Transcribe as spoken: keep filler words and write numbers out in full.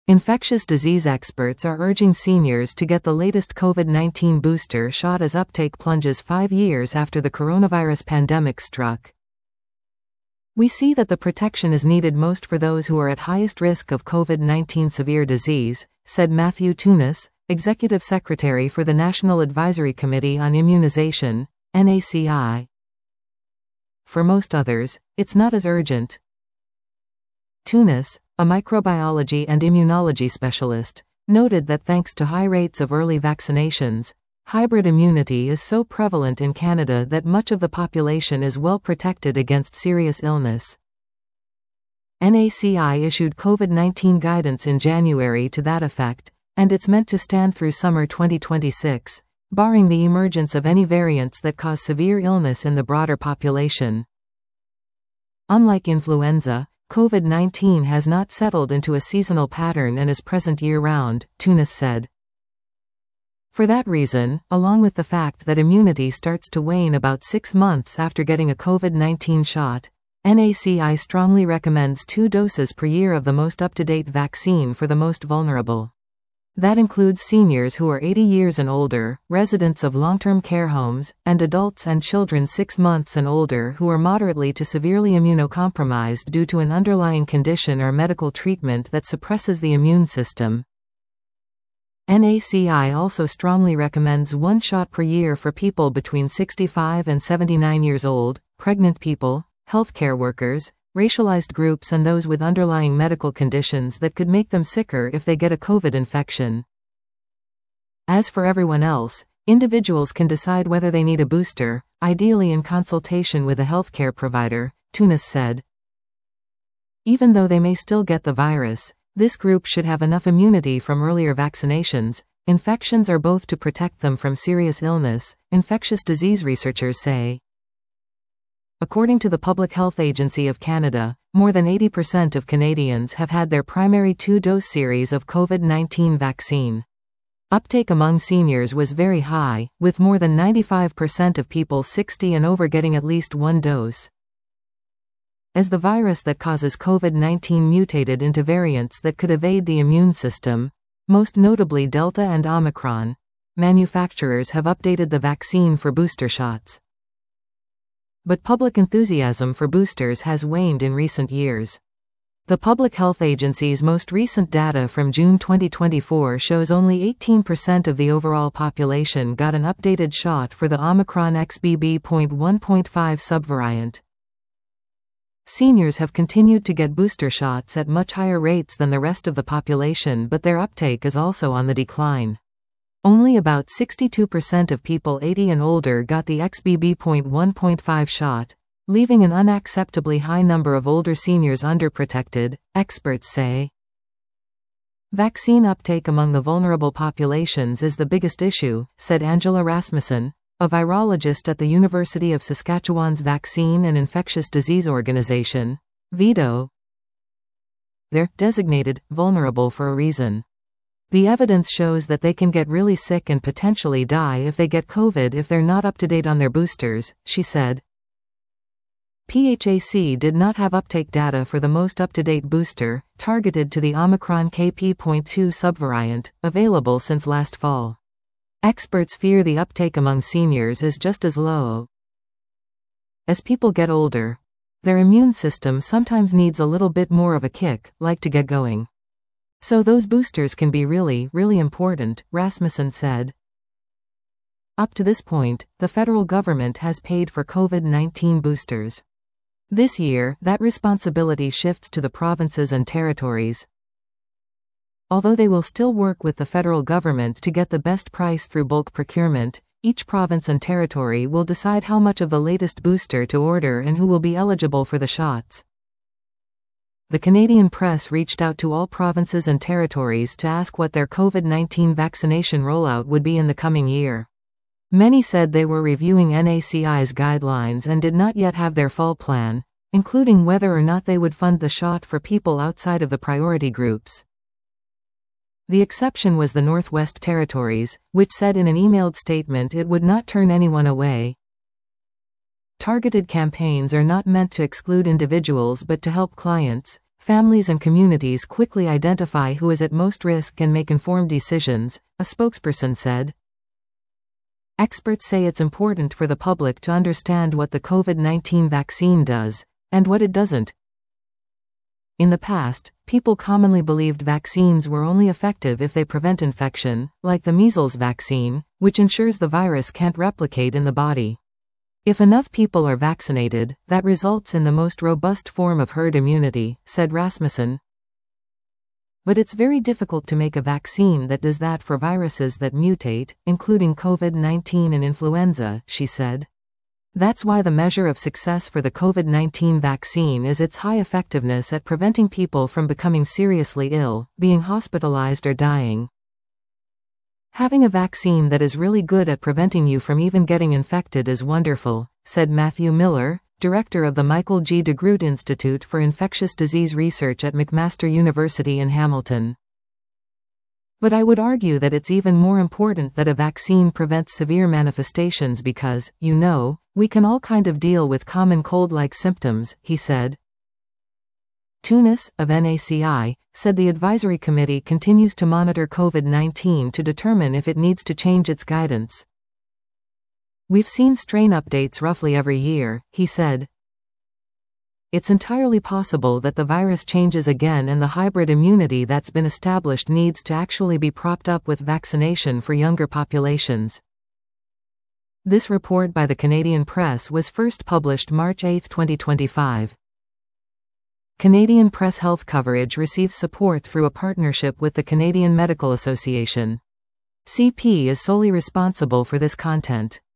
Infectious disease experts are urging seniors to get the latest COVID nineteen booster shot as uptake plunges five years after the coronavirus pandemic struck. We see that the protection is needed most for those who are at highest risk of COVID nineteen severe disease, said Matthew Tunis, Executive Secretary for the National Advisory Committee on Immunization, N A C I. For most others, it's not as urgent. Tunis, a microbiology and immunology specialist, noted that thanks to high rates of early vaccinations, hybrid immunity is so prevalent in Canada that much of the population is well protected against serious illness. N A C I issued COVID nineteen guidance in January to that effect, and it's meant to stand through summer twenty twenty-six, barring the emergence of any variants that cause severe illness in the broader population. Unlike influenza, COVID nineteen has not settled into a seasonal pattern and is present year-round, Tunis said. For that reason, along with the fact that immunity starts to wane about six months after getting a COVID nineteen shot, N A C I strongly recommends two doses per year of the most up-to-date vaccine for the most vulnerable. That includes seniors who are eighty years and older, residents of long-term care homes, and adults and children six months and older who are moderately to severely immunocompromised due to an underlying condition or medical treatment that suppresses the immune system. N A C I also strongly recommends one shot per year for people between sixty-five and seventy-nine years old, pregnant people, healthcare workers, racialized groups and those with underlying medical conditions that could make them sicker if they get a COVID infection. As for everyone else, individuals can decide whether they need a booster, ideally in consultation with a healthcare provider, Tunis said. Even though they may still get the virus, this group should have enough immunity from earlier vaccinations. Infections are both to protect them from serious illness, infectious disease researchers say. According to the Public Health Agency of Canada, more than eighty percent of Canadians have had their primary two-dose series of COVID nineteen vaccine. Uptake among seniors was very high, with more than ninety-five percent of people sixty and over getting at least one dose. As the virus that causes COVID nineteen mutated into variants that could evade the immune system, most notably Delta and Omicron, manufacturers have updated the vaccine for booster shots. But public enthusiasm for boosters has waned in recent years. The Public Health Agency's most recent data from June twenty twenty-four shows only eighteen percent of the overall population got an updated shot for the Omicron X B B point one point five subvariant. Seniors have continued to get booster shots at much higher rates than the rest of the population, but their uptake is also on the decline. Only about sixty-two percent of people eighty and older got the X B B point one point five shot, leaving an unacceptably high number of older seniors underprotected, experts say. Vaccine uptake among the vulnerable populations is the biggest issue, said Angela Rasmussen, a virologist at the University of Saskatchewan's Vaccine and Infectious Disease Organization, VIDO. They're designated vulnerable for a reason. The evidence shows that they can get really sick and potentially die if they get COVID if they're not up to date on their boosters, she said. P H A C did not have uptake data for the most up-to-date booster, targeted to the Omicron K P point two subvariant, available since last fall. Experts fear the uptake among seniors is just as low. As people get older, their immune system sometimes needs a little bit more of a kick, like to get going. So those boosters can be really, really important, Rasmussen said. Up to this point, the federal government has paid for COVID nineteen boosters. This year, that responsibility shifts to the provinces and territories. Although they will still work with the federal government to get the best price through bulk procurement, each province and territory will decide how much of the latest booster to order and who will be eligible for the shots. The Canadian Press reached out to all provinces and territories to ask what their COVID nineteen vaccination rollout would be in the coming year. Many said they were reviewing N A C I's guidelines and did not yet have their full plan, including whether or not they would fund the shot for people outside of the priority groups. The exception was the Northwest Territories, which said in an emailed statement it would not turn anyone away. Targeted campaigns are not meant to exclude individuals but to help clients, families and communities quickly identify who is at most risk and make informed decisions, a spokesperson said. Experts say it's important for the public to understand what the COVID nineteen vaccine does, and what it doesn't. In the past, people commonly believed vaccines were only effective if they prevent infection, like the measles vaccine, which ensures the virus can't replicate in the body. If enough people are vaccinated, that results in the most robust form of herd immunity, said Rasmussen. But it's very difficult to make a vaccine that does that for viruses that mutate, including COVID nineteen and influenza, she said. That's why the measure of success for the COVID nineteen vaccine is its high effectiveness at preventing people from becoming seriously ill, being hospitalized or dying. Having a vaccine that is really good at preventing you from even getting infected is wonderful, said Matthew Miller, director of the Michael G. DeGroote Institute for Infectious Disease Research at McMaster University in Hamilton. But I would argue that it's even more important that a vaccine prevents severe manifestations because, you know, we can all kind of deal with common cold-like symptoms, he said. Tunis, of N A C I, said the advisory committee continues to monitor COVID nineteen to determine if it needs to change its guidance. We've seen strain updates roughly every year, he said. It's entirely possible that the virus changes again and the hybrid immunity that's been established needs to actually be propped up with vaccination for younger populations. This report by the Canadian Press was first published March eighth twenty twenty-five. Canadian Press Health coverage receives support through a partnership with the Canadian Medical Association. C P is solely responsible for this content.